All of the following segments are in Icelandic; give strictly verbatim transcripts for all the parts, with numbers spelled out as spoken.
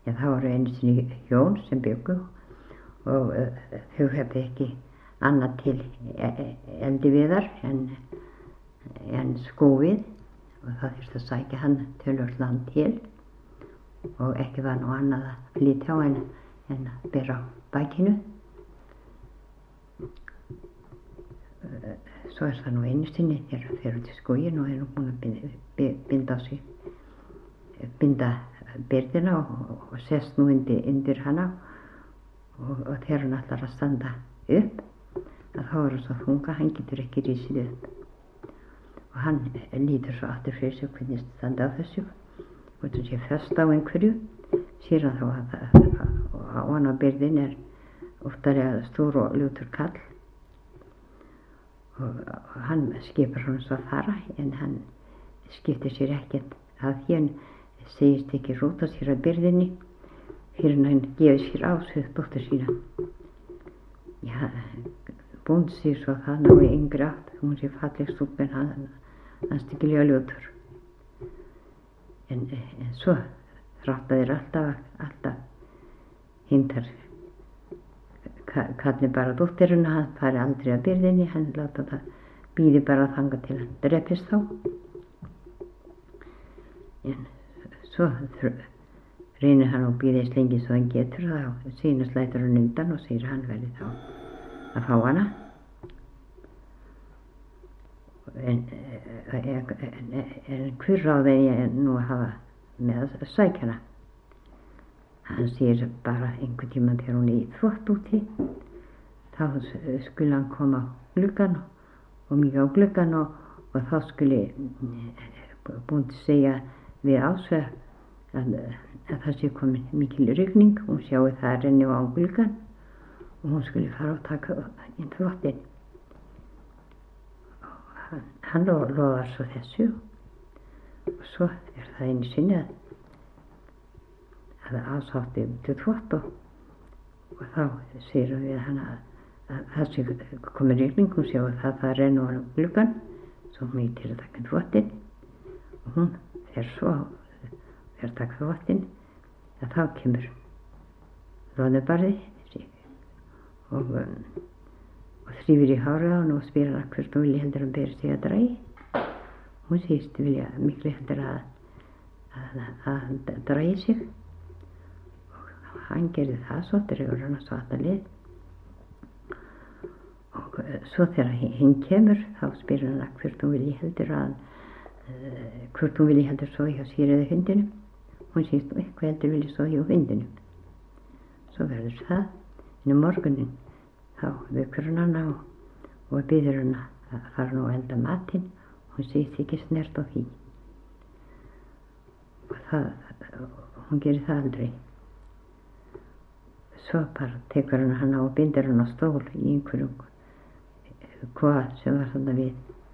En það voru einu sinni hjón sem byggu og uh, þau hefði ekki annað til eldiviðar en, en skófið og það þurfti að sækja hann tölvöld land til og ekki var nú annað að flytja á en, en að bera á bækinu. Uh, svo er það nú einu sinni þegar það fer út í skóginn og er nú búin að binda, binda á sig, binda byrðina og, og, og sest nú undir, undir hana og, og þegar hann ætlar að standa upp að þá er hann svo þunga, hann getur ekki risið upp og hann lítur svo aftur fyrir sig hvernig standa á þessu og þetta sé fest á einhverju sér hann þá að, að, að á hann á byrðin er oftarlega stór og ljótur kall og, og hann skipar hann svo að fara en hann skiptir sér ekkert að því hann segist ekki róta sér að byrðinni fyrir hann gefið sér á sig dóttur sína. Já, bónd sér svo það ná í yngri átt, hún sé falleg stúlka en hann, hann styggilega ljótur. En, en svo þrátta þeir alltaf, alltaf hindar kalli bara dótturina, hann fari aldrei að byrðinni, hann láta það býði bara þanga til hann drepist þá. En svo reynir hann og býða eins lengi svo hann getur það og síðan slætur hann undan og segir hann verði þá að fá hana. En, en, en, en hver ráði ég nú að hafa með að sækja hana? Hann segir bara einhvern tíma þegar hún er í þvott úti þá skulle hann koma á gluggan og mjög á gluggan og, og þá skulle bóndi segja við Ásu að, að það sé komin mikil rigning og hún sjáu það að renni á gluggan og hún skulle fara og taka inn þvottinn. Hann, hann lofar svo þessu og svo er það einu sinni að, að Ása átti til þvott og, og þá segir hann við hann að, að það sé komin rigning, hún sjáu það að það renni á gluggan svo hún til að taka inn þvottinn og hún fer svo þegar takk þvottinn að þá kemur loðnubarði og, um, og þrýfur í hárið á hann og spyr hann hvert hún vilja heldur hann beri sig að dragi. Hún segist vilja miklu heldur að, að, að, að dragi sig og hann gerði það svo dregur hann að svata lið og uh, svo þegar hinn kemur þá spyr hann hvert hún vilja heldur að Uh, hvort hún vilji heldur svo hjá sér eða hundinum. Hún segist nú eitthvað heldur vilji svo hjá hundinum. Svo verður það en um morgunin þá vökur hann hana og, og biður hann að fara nú að elda matinn. Hún segist ekki snert á því og það, hún gerir það aldrei. Svo bara tekur hann hana og bindur hann á stól í einhverjum hvað sem var þarna við.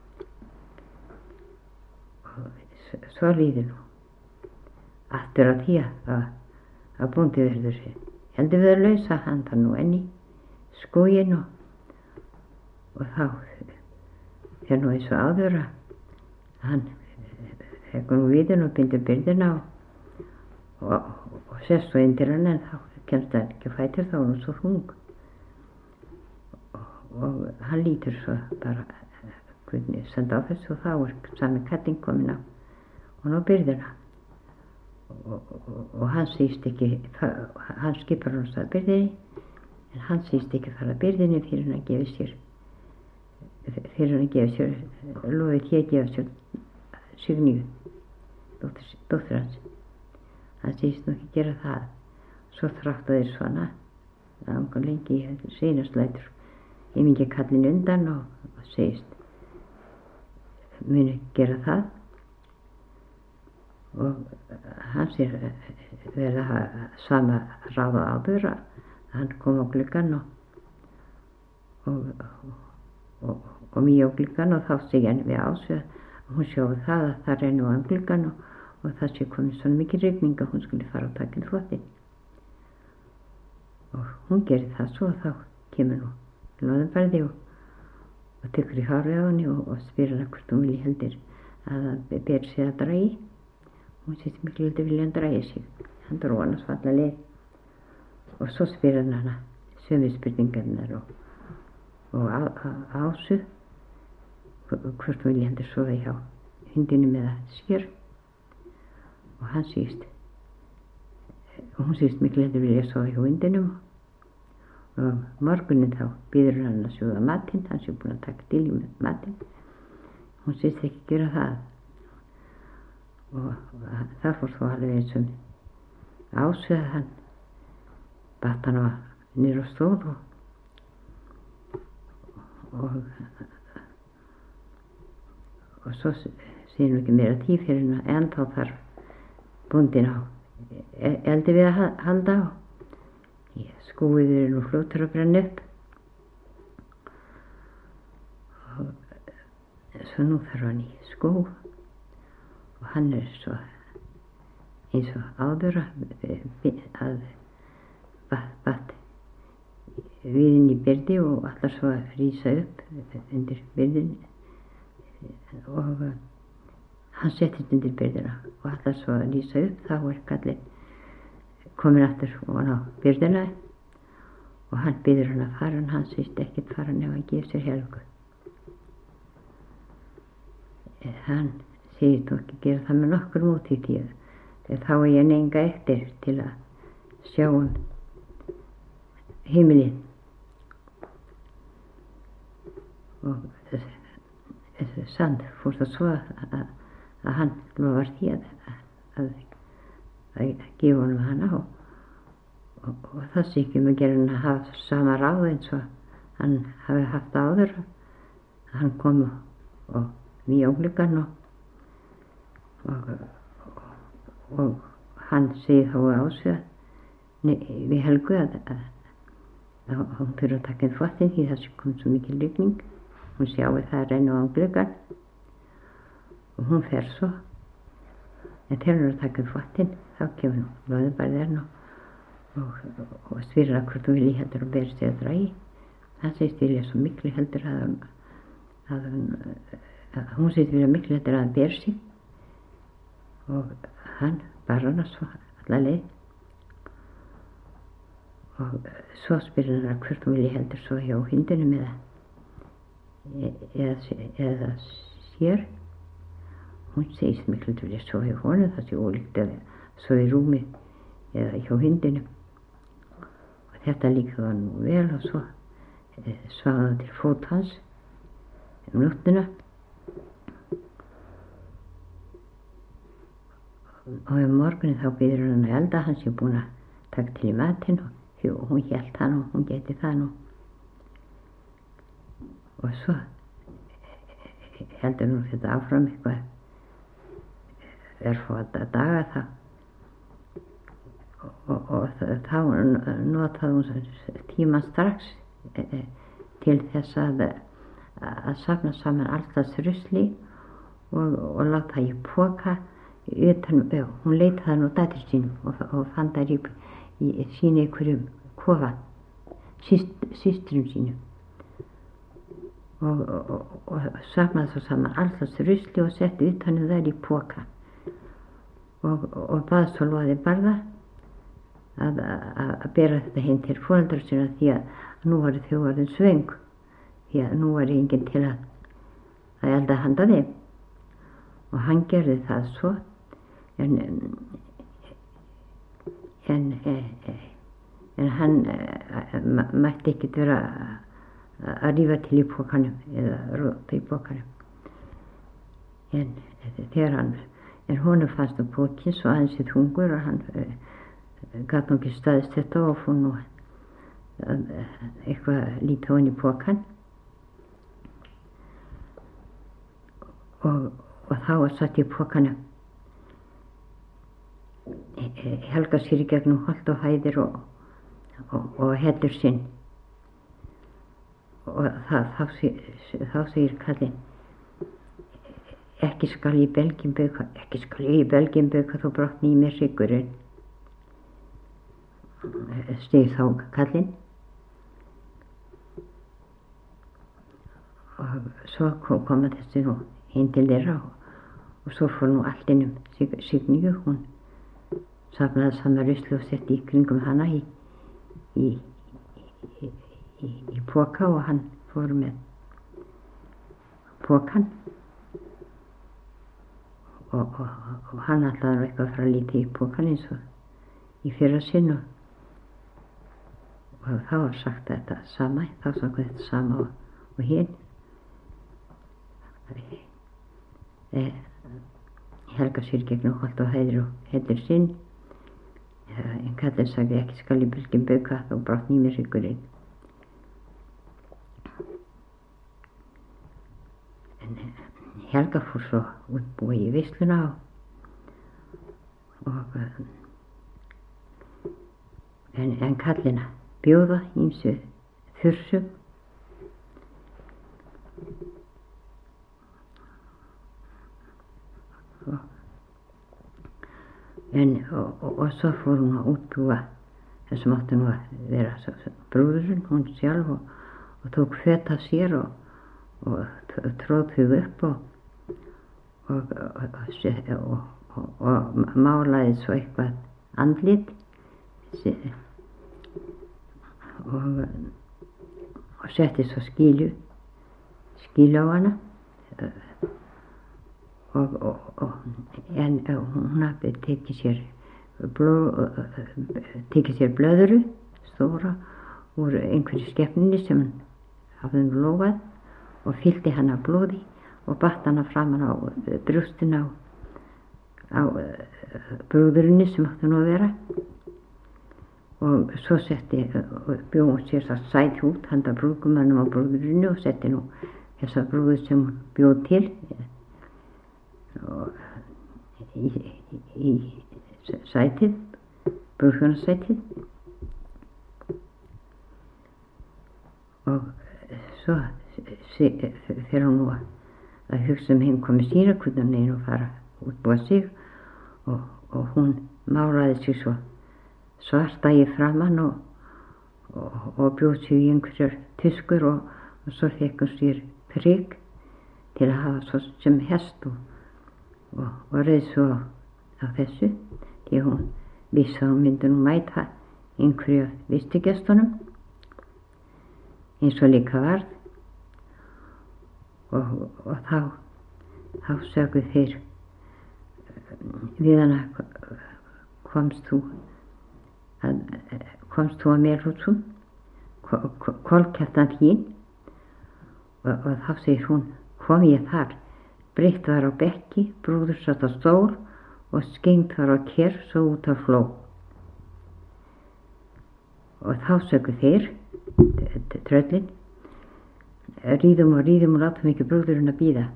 Svo líður nú aftur á því að, að bóndi verður heldur við að lausa hann það nú enn í skóginn og, og þá er nú eins og áður að hann þegar nú viðin og bindur byrðina og, og, og sest svo inn til hann en þá kemst það ekki að fætur þá er hún svo þung og, og hann lítur svo bara hvernig senda á þessu og þá er sami kalling komin á og ná byrðina og, og, og hann segist ekki hann skipar hann að byrðinni en hann segist ekki fara að byrðinni fyrir hann að gefa sér fyrir hann að gefa sér lofið því að gefa sér Signíu dóttur, dóttur hans hann segist nú ekki gera það svo þrátta þeir svona langar lengi seinast lætur ymingi kallin undan og, og segist muni gera það og hann sér verið að hafa sama ráð og áður að hann kom á gluggan og og, og, og, og mjög á gluggan og þá segja hann við Ásu að hún sjáði það að það renni á gluggan og, og það sé komið svona mikið rigning að hún skulle fara og taka inn þvottinn og hún gerir það svo þá kemur nú loðnubarði og, og tekur í hárið á henni og, og spyr hana hvort hún vilji heldur að það beri sig að dragi. Hún sést miklu heldur vilja hann dragi sig hann dró hana svo alla leið og svo spyr hann hana sömu spurningarnar og, og á, á, Ásu hvort vilja hendur sofa hjá hundinum eða sér og hann síst og hún síst miklu hendur vilja sofa hjá hundinum og morgunin þá býður hann að sjóða matinn, hann sé búin að taka til í matinn, hún síst ekki gera það og, og það fór þó alveg eins og Ásu að hann batt hann á niður á stól og og og svo sé nú ekki meira tíð fyrir henni en þá þarf bóndinn á eldi við að halda á skúið er nú fljótur að brenna upp og svo nú þarf hann í skó og hann er svo eins og áður að batt viðinn í byrði og allar svo að rísa upp undir byrðin og hann settist undir byrðina og allar svo að rísa upp þá er kallinn komin aftur ofan á byrðina og hann biður hann að fara en hann sýst ekkert fara nema að gefa sér helgu hann segir þú ekki gera það með nokkur móti því að þá er ég nenga eftir til að sjá um heimilið og þessi sand fór það svo að, að hann lofar því að, að, að gefa honum hana og, og, og það sé ekki með gerðin að hafa sama ráð eins og hann hafi haft áður að hann kom og, og mjög óglíkan og, og, og, og hann segi þá Ásu við Helgu að, að, að hún fyrir að taka inn þvottinn því það kom svo mikil rigning hún sjáu það að reyna á gluggan og hún fer svo en þegar hún er að taka upp þvottinn þá kemur hún löðubarðinn og, og, og, og spyrir að hvort hún vilji heldur að bera sig að dragi hann segist vilja svo miklu heldur að, að, að hún segist vilja miklu heldur að hann bera sig og hann bar hana svo alla leið og svo spyrir hann að hvort hún vilji heldur svo hjá hundinum eða eða, eða sér hún segist miklu til að sofa hjá honum það sé ólíkt að sofa í rúmi eða hjá hundinum og þetta líka var nú vel og svo e, svaði til fót hans um nóttina og um morgunin þá býður hann að elda hann sé búin að taka til í matinn og, og hún hélt hann og hún geti það nú og svo heldur nú þetta áfram eitthvað örfáa daga það og, og þá notaði hún tíma strax e, til þess að að safna saman alltaf rusli og, og láta í poka utan, hún leitaði nú dættir sínum og, og fann þær í, í sínu einhverjum kofa síst, systrum sínum og, og, og, og safnaði svo saman alltaf rusli og setti utan þær í poka og, og bað svo loði barða að, að, að bera þetta heim til foreldra sinna því að nú voru þau orðin svöng því að nú var enginn til að, að elda handa þeim og hann gerði það svo en en en hann mætti ekkert vera að rífa til í pokanum eða róta í pokanum en þegar hann en honum fannst á pokin svo aðeins í þungur og hann gat nú ekki staðist þetta og fór nú eitthvað lítið á henni í pokan og, og þá var satt í pokanum Helga sér í gegnum holt og hæðir og, og, og heldur sinn og það, þá, þá segir kallinn ekki skal ég belgin bauka ekki skal ég í belgin bauka þó brotni í mér hryggurinn stið þá kallinn og svo koma þessi nú heim til þeirra og, og svo fór nú allt inn um Signýju hún safnaði saman rusli og setti í kringum hana í, í, í, í, í poka og hann fór með pokan og, og, og hann ætlaði eitthvað að fara að líta í pokan eins og í fyrra sinn og, og þá var sagt þetta sama, þá sagt þetta sama og, og hinn e, Helga sér gegn og holt og heiður og heiður sinn en kallinn sagði ekki skal í bylgin bauka og brátt nýmir ryggurinn en Helga fór svo útbúið í veisluna og, og en, en kallinn bjóða ýmsu þursu og en og, og, og svo fór hún að útbúa þessum átti nú að vera brúðurinn, hún sjálf og, og tók föt af sér og, og tróð þau upp og og, og, og, og málaði svo eitthvað andlit og, og setti svo skílu skílu á hana og, og, og en hún hafði tekið sér bló, tekið sér blöðru stóra úr einhverju skepninni sem hann hafði lofað og fyllti hana blóði og batt hana framan á brjóstin á, á brúðurinni sem átti nú að vera og svo setti bjóð hún sér það sæti út handa brúðgumannum á brúðurinni og setti nú þessa brúðu sem hún bjóð til og í, í, í sætið brúðhjónasætið og svo fer hún nú að hugsa um hinn komið síra hvernig hún og fara útbúa sig og, og hún málaði sig svo svarta í framann og, og, og bjóð sig í einhverjar tuskur og, og svo fekk hún sér prigg til að hafa svo sem hest og, og, og reið svo á þessu því hún vissi að hún myndi nú mæta einhverju vistigestunum eins og líka varð og, og þá þá sögðu þeir við hana komst þú að, komst þú að Melhúsum kolkjaftan þín og, og þá segir hún kom ég þar breytt var á bekki brúður satt á stól og skengt var á kér svo út af fló og þá sögðu þeir tröllin ríðum og ríðum og látum ekki brúðurinn að bíða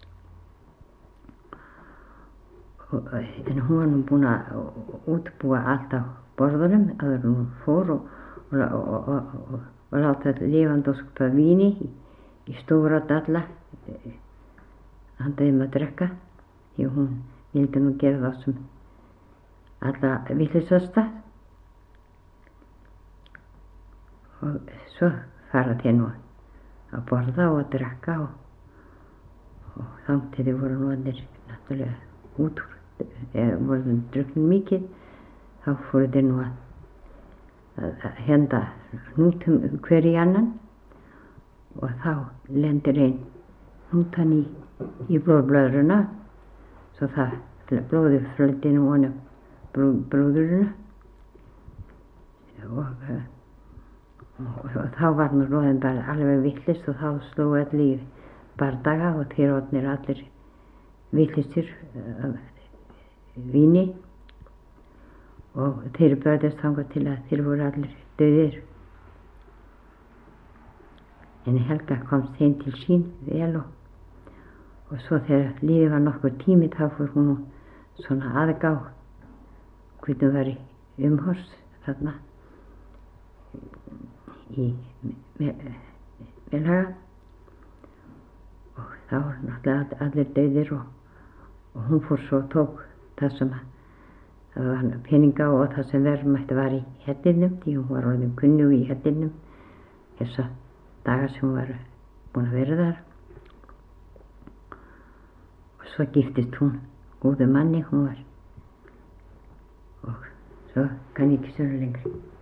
og, en hún var nú búin að útbúa allt á borðunum áður en hún fór og, og, og, og, og láta lifandi og skupa víni í, í stóra dalla handa þeim að drekka því hún vildi nú gera það sem allra villisasta og svo fara þeir nú að borða og að drekka og, og þangt til þeir voru nú allir náttúrulega út úr eða voru þeim drukknir mikið þá fóru þeir nú að, að, að henda hnútum hver í annan og þá lendir einn hnútan í, í blóðblöðruna svo það blóði flöndi nú honum brú, brúðurina og Og, og þá var nú róðin bara alveg villist og þá sló allir í bardaga og þeir orðnir allir villistir af víni og þeir börðast þangað til að þeir voru allir dauðir en Helga komst heim til sín vel og, og svo þegar lífið var nokkur tími þá fór hún svona aðgá hvernig var í umhors þarna í Melhaga og þá var náttúrulega allir dauðir og, og hún fór svo og tók það sem það var peninga og það sem verðmætt var í hellinum því hún var orðin kunnug í hellinum þessa daga sem hún var búin að vera þar og svo giftist hún góðu manni hún var og svo kann ég ekki söguna lengri.